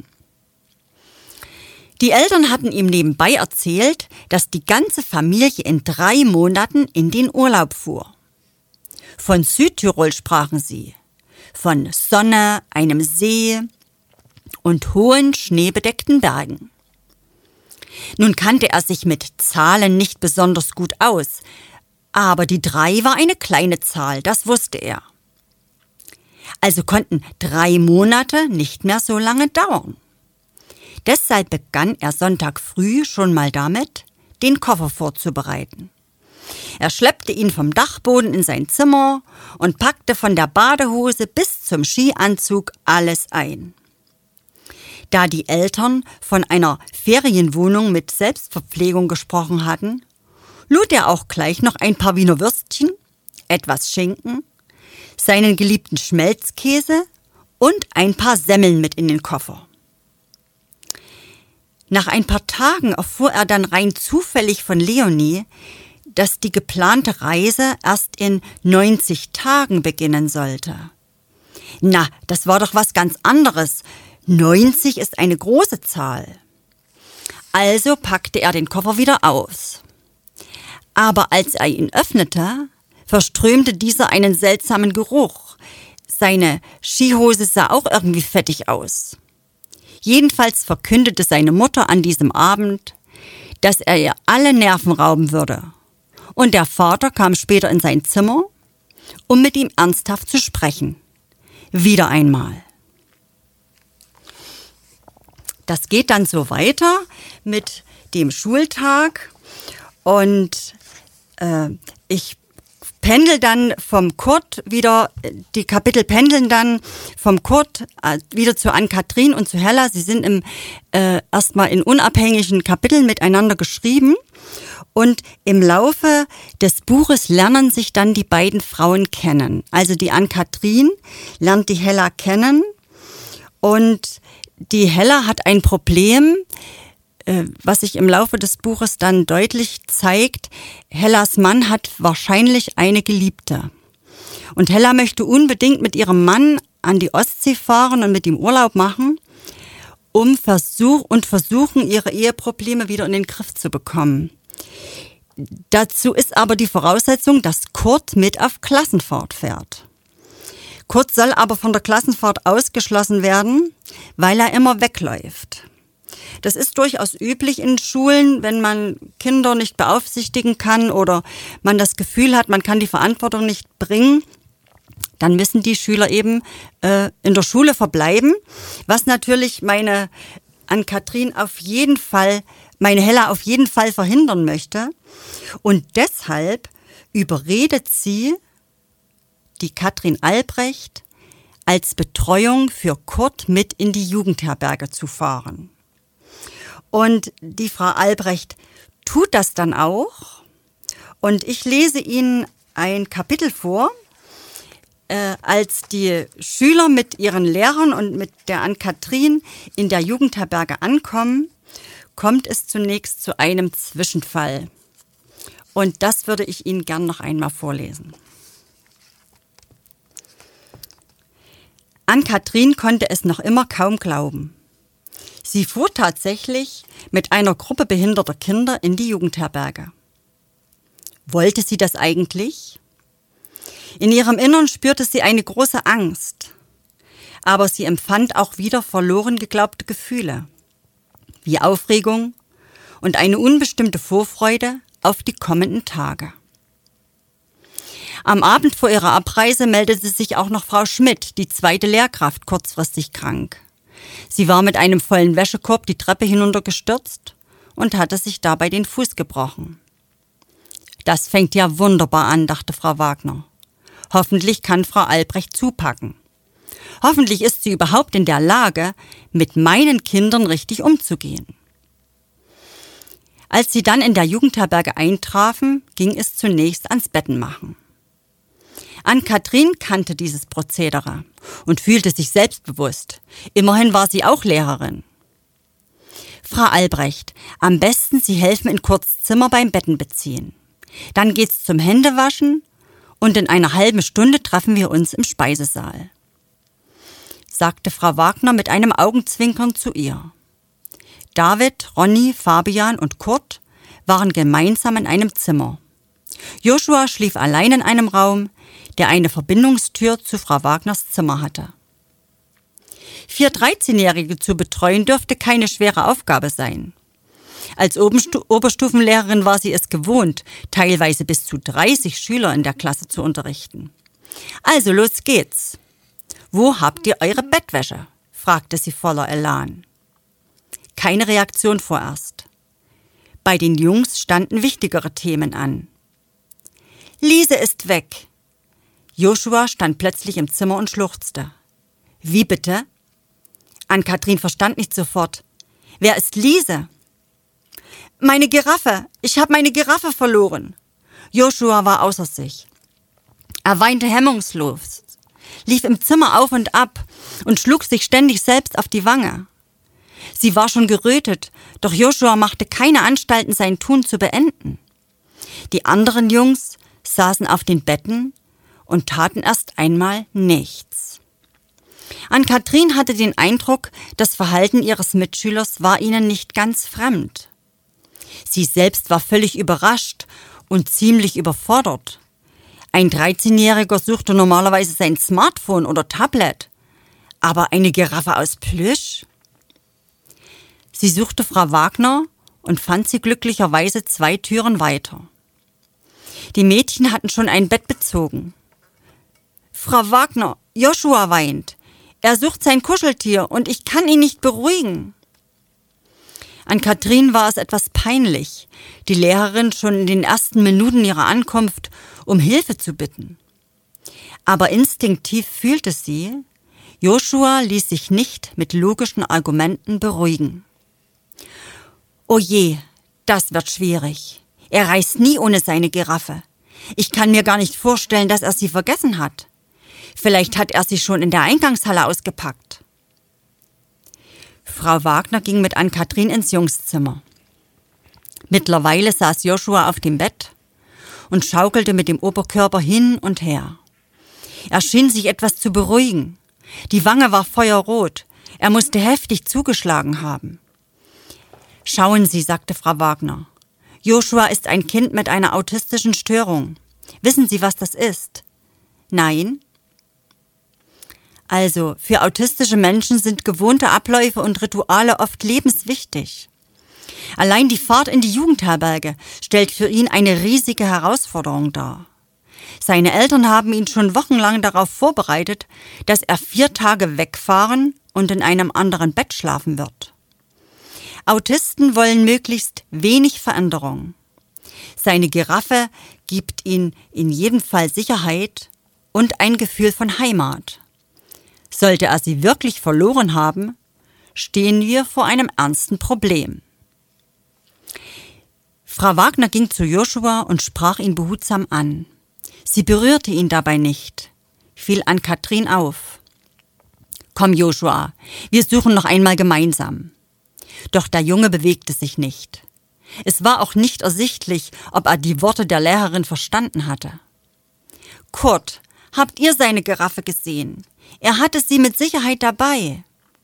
Die Eltern hatten ihm nebenbei erzählt, dass die ganze Familie in 3 Monaten in den Urlaub fuhr. Von Südtirol sprachen sie, von Sonne, einem See und hohen, schneebedeckten Bergen. Nun kannte er sich mit Zahlen nicht besonders gut aus, aber die 3 war eine kleine Zahl, das wusste er. Also konnten 3 Monate nicht mehr so lange dauern. Deshalb begann er Sonntag früh schon mal damit, den Koffer vorzubereiten. Er schleppte ihn vom Dachboden in sein Zimmer und packte von der Badehose bis zum Skianzug alles ein. Da die Eltern von einer Ferienwohnung mit Selbstverpflegung gesprochen hatten, lud er auch gleich noch ein paar Wiener Würstchen, etwas Schinken, seinen geliebten Schmelzkäse und ein paar Semmeln mit in den Koffer. Nach ein paar Tagen erfuhr er dann rein zufällig von Leonie, dass die geplante Reise erst in 90 Tagen beginnen sollte. Na, das war doch was ganz anderes. 90 ist eine große Zahl. Also packte er den Koffer wieder aus. Aber als er ihn öffnete, verströmte dieser einen seltsamen Geruch. Seine Skihose sah auch irgendwie fettig aus. Jedenfalls verkündete seine Mutter an diesem Abend, dass er ihr alle Nerven rauben würde. Und der Vater kam später in sein Zimmer, um mit ihm ernsthaft zu sprechen. Wieder einmal. Das geht dann so weiter mit dem Schultag und ich pendelt dann vom Kurt wieder, die Kapitel pendeln dann vom Kurt wieder zu Ann-Kathrin und zu Hella. Sie sind erstmal in unabhängigen Kapiteln miteinander geschrieben. Und im Laufe des Buches lernen sich dann die beiden Frauen kennen. Also die Ann-Kathrin lernt die Hella kennen und die Hella hat ein Problem, was sich im Laufe des Buches dann deutlich zeigt. Hellas Mann hat wahrscheinlich eine Geliebte. Und Hella möchte unbedingt mit ihrem Mann an die Ostsee fahren und mit ihm Urlaub machen, versuchen, ihre Eheprobleme wieder in den Griff zu bekommen. Dazu ist aber die Voraussetzung, dass Kurt mit auf Klassenfahrt fährt. Kurt soll aber von der Klassenfahrt ausgeschlossen werden, weil er immer wegläuft. Das ist durchaus üblich in Schulen, wenn man Kinder nicht beaufsichtigen kann oder man das Gefühl hat, man kann die Verantwortung nicht bringen, dann müssen die Schüler eben in der Schule verbleiben, was natürlich meine Hella auf jeden Fall verhindern möchte. Und deshalb überredet sie die Katrin Albrecht, als Betreuung für Kurt mit in die Jugendherberge zu fahren. Und die Frau Albrecht tut das dann auch. Und ich lese Ihnen ein Kapitel vor, als die Schüler mit ihren Lehrern und mit der Ann-Kathrin in der Jugendherberge ankommen, kommt es zunächst zu einem Zwischenfall. Und das würde ich Ihnen gern noch einmal vorlesen. Ann-Kathrin konnte es noch immer kaum glauben. Sie fuhr tatsächlich mit einer Gruppe behinderter Kinder in die Jugendherberge. Wollte sie das eigentlich? In ihrem Innern spürte sie eine große Angst, aber sie empfand auch wieder verloren geglaubte Gefühle, wie Aufregung und eine unbestimmte Vorfreude auf die kommenden Tage. Am Abend vor ihrer Abreise meldete sich auch noch Frau Schmidt, die zweite Lehrkraft, kurzfristig krank. Sie war mit einem vollen Wäschekorb die Treppe hinuntergestürzt und hatte sich dabei den Fuß gebrochen. Das fängt ja wunderbar an, dachte Frau Wagner. Hoffentlich kann Frau Albrecht zupacken. Hoffentlich ist sie überhaupt in der Lage, mit meinen Kindern richtig umzugehen. Als sie dann in der Jugendherberge eintrafen, ging es zunächst ans Bettenmachen. Ann-Kathrin kannte dieses Prozedere und fühlte sich selbstbewusst. Immerhin war sie auch Lehrerin. Frau Albrecht, am besten Sie helfen in Kurts Zimmer beim Bettenbeziehen. Dann geht's zum Händewaschen und in einer halben Stunde treffen wir uns im Speisesaal, sagte Frau Wagner mit einem Augenzwinkern zu ihr. David, Ronny, Fabian und Kurt waren gemeinsam in einem Zimmer. Joshua schlief allein in einem Raum, der eine Verbindungstür zu Frau Wagners Zimmer hatte. 4 13-Jährige zu betreuen dürfte keine schwere Aufgabe sein. Als Oberstufenlehrerin war sie es gewohnt, teilweise bis zu 30 Schüler in der Klasse zu unterrichten. Also los geht's. Wo habt ihr eure Bettwäsche? Fragte sie voller Elan. Keine Reaktion vorerst. Bei den Jungs standen wichtigere Themen an. Lise ist weg. Joshua stand plötzlich im Zimmer und schluchzte. Wie bitte? Ann-Kathrin verstand nicht sofort. Wer ist Lise? Meine Giraffe. Ich habe meine Giraffe verloren. Joshua war außer sich. Er weinte hemmungslos, lief im Zimmer auf und ab und schlug sich ständig selbst auf die Wange. Sie war schon gerötet, doch Joshua machte keine Anstalten, sein Tun zu beenden. Die anderen Jungs saßen auf den Betten und taten erst einmal nichts. Ann-Kathrin hatte den Eindruck, das Verhalten ihres Mitschülers war ihnen nicht ganz fremd. Sie selbst war völlig überrascht und ziemlich überfordert. Ein 13-Jähriger suchte normalerweise sein Smartphone oder Tablet, aber eine Giraffe aus Plüsch? Sie suchte Frau Wagner und fand sie glücklicherweise 2 Türen weiter. Die Mädchen hatten schon ein Bett bezogen. Frau Wagner, Joshua weint. Er sucht sein Kuscheltier und ich kann ihn nicht beruhigen. Ann-Kathrin war es etwas peinlich, die Lehrerin schon in den ersten Minuten ihrer Ankunft um Hilfe zu bitten. Aber instinktiv fühlte sie, Joshua ließ sich nicht mit logischen Argumenten beruhigen. Oh je, das wird schwierig. Er reist nie ohne seine Giraffe. Ich kann mir gar nicht vorstellen, dass er sie vergessen hat. Vielleicht hat er sie schon in der Eingangshalle ausgepackt. Frau Wagner ging mit Ann-Kathrin ins Jungszimmer. Mittlerweile saß Joshua auf dem Bett und schaukelte mit dem Oberkörper hin und her. Er schien sich etwas zu beruhigen. Die Wange war feuerrot. Er musste heftig zugeschlagen haben. Schauen Sie, sagte Frau Wagner. Joshua ist ein Kind mit einer autistischen Störung. Wissen Sie, was das ist? Nein. Also, für autistische Menschen sind gewohnte Abläufe und Rituale oft lebenswichtig. Allein die Fahrt in die Jugendherberge stellt für ihn eine riesige Herausforderung dar. Seine Eltern haben ihn schon wochenlang darauf vorbereitet, dass er 4 Tage wegfahren und in einem anderen Bett schlafen wird. Autisten wollen möglichst wenig Veränderung. Seine Giraffe gibt ihm in jedem Fall Sicherheit und ein Gefühl von Heimat. Sollte er sie wirklich verloren haben, stehen wir vor einem ernsten Problem. Frau Wagner ging zu Joshua und sprach ihn behutsam an. Sie berührte ihn dabei nicht, fiel Ann-Kathrin auf. Komm, Joshua, wir suchen noch einmal gemeinsam. Doch der Junge bewegte sich nicht. Es war auch nicht ersichtlich, ob er die Worte der Lehrerin verstanden hatte. Kurt, habt ihr seine Giraffe gesehen? Er hatte sie mit Sicherheit dabei.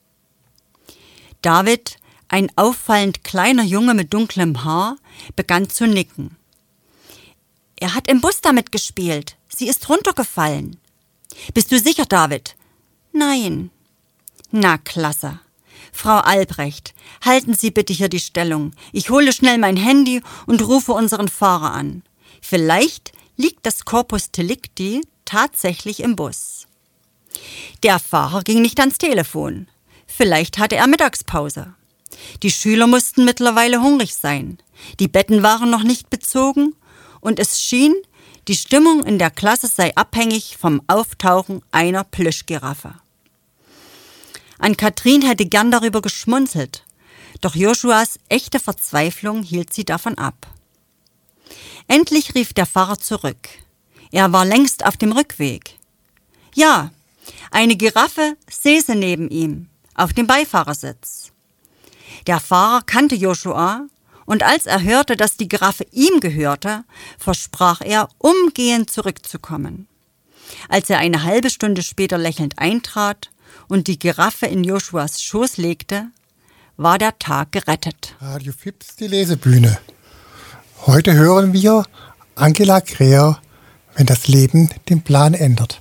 David, ein auffallend kleiner Junge mit dunklem Haar, begann zu nicken. Er hat im Bus damit gespielt. Sie ist runtergefallen. Bist du sicher, David? Nein. Na, klasse. Frau Albrecht, halten Sie bitte hier die Stellung. Ich hole schnell mein Handy und rufe unseren Fahrer an. Vielleicht liegt das Corpus Delicti tatsächlich im Bus. Der Fahrer ging nicht ans Telefon. Vielleicht hatte er Mittagspause. Die Schüler mussten mittlerweile hungrig sein. Die Betten waren noch nicht bezogen und es schien, die Stimmung in der Klasse sei abhängig vom Auftauchen einer Plüschgiraffe. Ann-Kathrin hätte gern darüber geschmunzelt, doch Joshuas echte Verzweiflung hielt sie davon ab. Endlich rief der Fahrer zurück. Er war längst auf dem Rückweg. Ja, eine Giraffe säße neben ihm, auf dem Beifahrersitz. Der Fahrer kannte Joshua und als er hörte, dass die Giraffe ihm gehörte, versprach er, umgehend zurückzukommen. Als er eine halbe Stunde später lächelnd eintrat und die Giraffe in Joshuas Schoß legte, war der Tag gerettet. Radio Fips, die Lesebühne. Heute hören wir Angela Kreher, wenn das Leben den Plan ändert.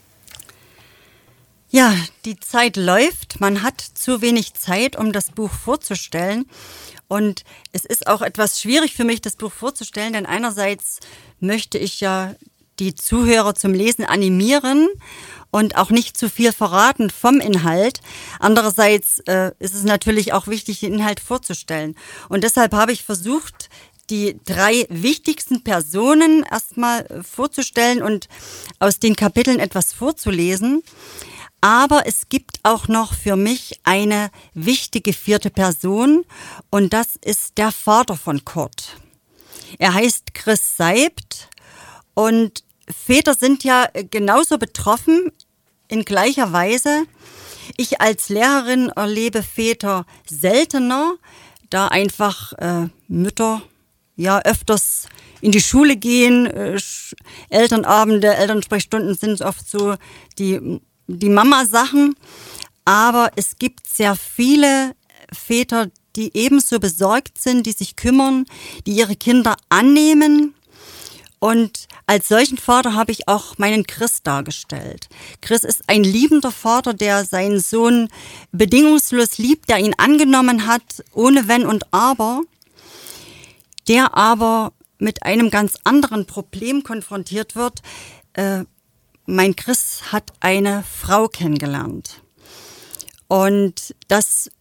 Ja, die Zeit läuft. Man hat zu wenig Zeit, um das Buch vorzustellen. Und es ist auch etwas schwierig für mich, das Buch vorzustellen, denn einerseits möchte ich ja die Zuhörer zum Lesen animieren und auch nicht zu viel verraten vom Inhalt. Andererseits ist es natürlich auch wichtig, den Inhalt vorzustellen. Und deshalb habe ich versucht, die 3 wichtigsten Personen erstmal vorzustellen und aus den Kapiteln etwas vorzulesen. Aber es gibt auch noch für mich eine wichtige 4. Person und das ist der Vater von Kurt. Er heißt Chris Seibt und Väter sind ja genauso betroffen in gleicher Weise. Ich als Lehrerin erlebe Väter seltener, da einfach Mütter ja öfters in die Schule gehen. Elternabende, Elternsprechstunden sind oft so die Mama-Sachen, aber es gibt sehr viele Väter, die ebenso besorgt sind, die sich kümmern, die ihre Kinder annehmen. Und als solchen Vater habe ich auch meinen Chris dargestellt. Chris ist ein liebender Vater, der seinen Sohn bedingungslos liebt, der ihn angenommen hat, ohne Wenn und Aber, der aber mit einem ganz anderen Problem konfrontiert wird. Mein Chris hat eine Frau kennengelernt und das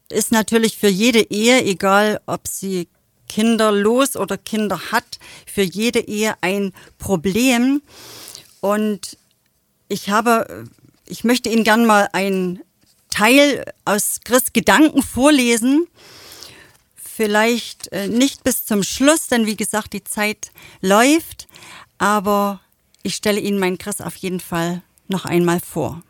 ist natürlich für jede Ehe, egal ob sie kinderlos oder Kinder hat, für jede Ehe ein Problem. Und ich möchte Ihnen gern mal einen Teil aus Chris' Gedanken vorlesen. Vielleicht nicht bis zum Schluss, denn wie gesagt, die Zeit läuft. Aber ich stelle Ihnen meinen Chris auf jeden Fall noch einmal vor.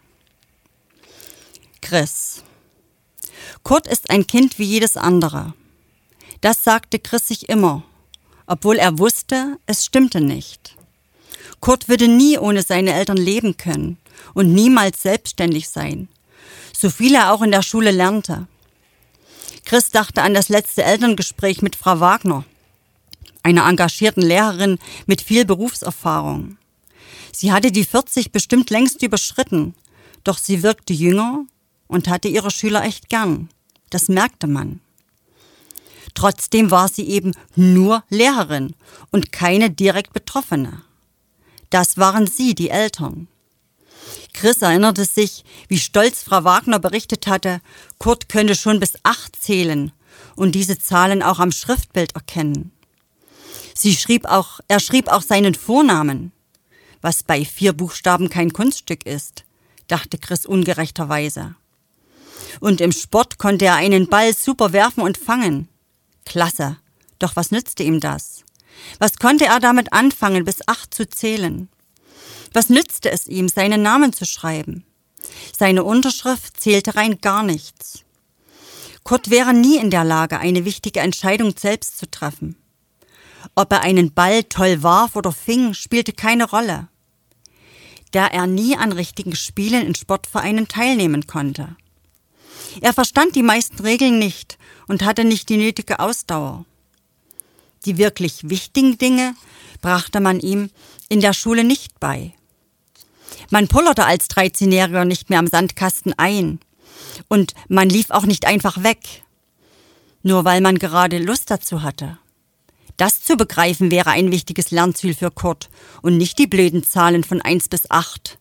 Chris. Kurt ist ein Kind wie jedes andere. Das sagte Chris sich immer, obwohl er wusste, es stimmte nicht. Kurt würde nie ohne seine Eltern leben können und niemals selbstständig sein, so viel er auch in der Schule lernte. Chris dachte an das letzte Elterngespräch mit Frau Wagner, einer engagierten Lehrerin mit viel Berufserfahrung. Sie hatte die 40 bestimmt längst überschritten, doch sie wirkte jünger und hatte ihre Schüler echt gern. Das merkte man. Trotzdem war sie eben nur Lehrerin und keine direkt Betroffene. Das waren sie, die Eltern. Chris erinnerte sich, wie stolz Frau Wagner berichtet hatte, Kurt könne schon bis 8 zählen und diese Zahlen auch am Schriftbild erkennen. Er schrieb auch seinen Vornamen, was bei 4 Buchstaben kein Kunststück ist, dachte Chris ungerechterweise. Und im Sport konnte er einen Ball super werfen und fangen. Klasse, doch was nützte ihm das? Was konnte er damit anfangen, bis 8 zu zählen? Was nützte es ihm, seinen Namen zu schreiben? Seine Unterschrift zählte rein gar nichts. Kurt wäre nie in der Lage, eine wichtige Entscheidung selbst zu treffen. Ob er einen Ball toll warf oder fing, spielte keine Rolle, da er nie an richtigen Spielen in Sportvereinen teilnehmen konnte. Er verstand die meisten Regeln nicht und hatte nicht die nötige Ausdauer. Die wirklich wichtigen Dinge brachte man ihm in der Schule nicht bei. Man pullerte als 13-Jähriger nicht mehr am Sandkasten ein und man lief auch nicht einfach weg, nur weil man gerade Lust dazu hatte. Das zu begreifen wäre ein wichtiges Lernziel für Kurt und nicht die blöden Zahlen von 1 bis 8.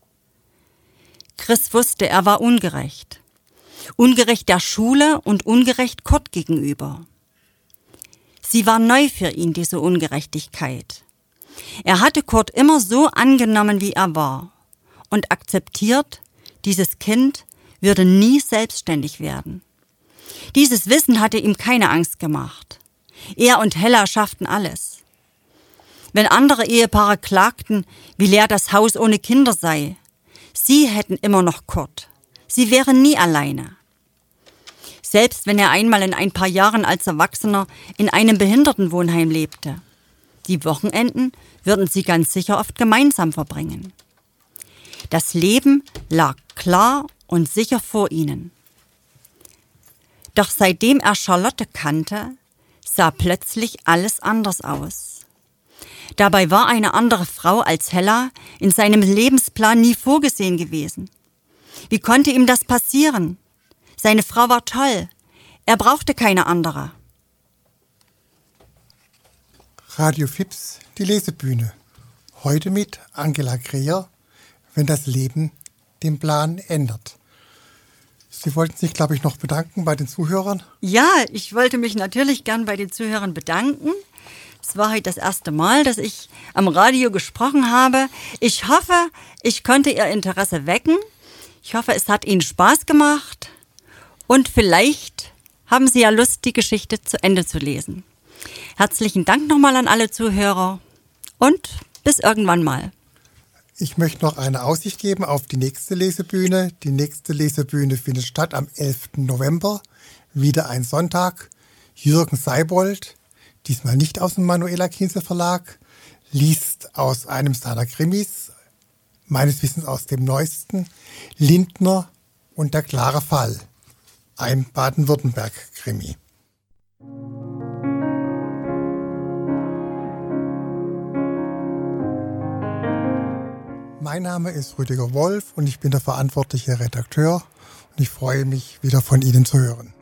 Chris wusste, er war ungerecht. Ungerecht der Schule und ungerecht Kurt gegenüber. Sie war neu für ihn, diese Ungerechtigkeit. Er hatte Kurt immer so angenommen, wie er war und akzeptiert, dieses Kind würde nie selbstständig werden. Dieses Wissen hatte ihm keine Angst gemacht. Er und Hella schafften alles. Wenn andere Ehepaare klagten, wie leer das Haus ohne Kinder sei, sie hätten immer noch Kurt. Sie wären nie alleine. Selbst wenn er einmal in ein paar Jahren als Erwachsener in einem Behindertenwohnheim lebte. Die Wochenenden würden sie ganz sicher oft gemeinsam verbringen. Das Leben lag klar und sicher vor ihnen. Doch seitdem er Charlotte kannte, sah plötzlich alles anders aus. Dabei war eine andere Frau als Hella in seinem Lebensplan nie vorgesehen gewesen. Wie konnte ihm das passieren? Seine Frau war toll. Er brauchte keine andere. Radio Fips, die Lesebühne. Heute mit Angela Greher, wenn das Leben den Plan ändert. Sie wollten sich, glaube ich, noch bedanken bei den Zuhörern. Ja, ich wollte mich natürlich gern bei den Zuhörern bedanken. Es war heute das erste Mal, dass ich am Radio gesprochen habe. Ich hoffe, ich konnte Ihr Interesse wecken. Ich hoffe, es hat Ihnen Spaß gemacht. Und vielleicht haben Sie ja Lust, die Geschichte zu Ende zu lesen. Herzlichen Dank nochmal an alle Zuhörer und bis irgendwann mal. Ich möchte noch eine Aussicht geben auf die nächste Lesebühne. Die nächste Lesebühne findet statt am 11. November. Wieder ein Sonntag. Jürgen Seibold, diesmal nicht aus dem Manuela Kienzle Verlag, liest aus einem seiner Krimis, meines Wissens aus dem neuesten, Lindner und der klare Fall. Ein Baden-Württemberg-Krimi. Mein Name ist Rüdiger Wolf und ich bin der verantwortliche Redakteur und ich freue mich, wieder von Ihnen zu hören.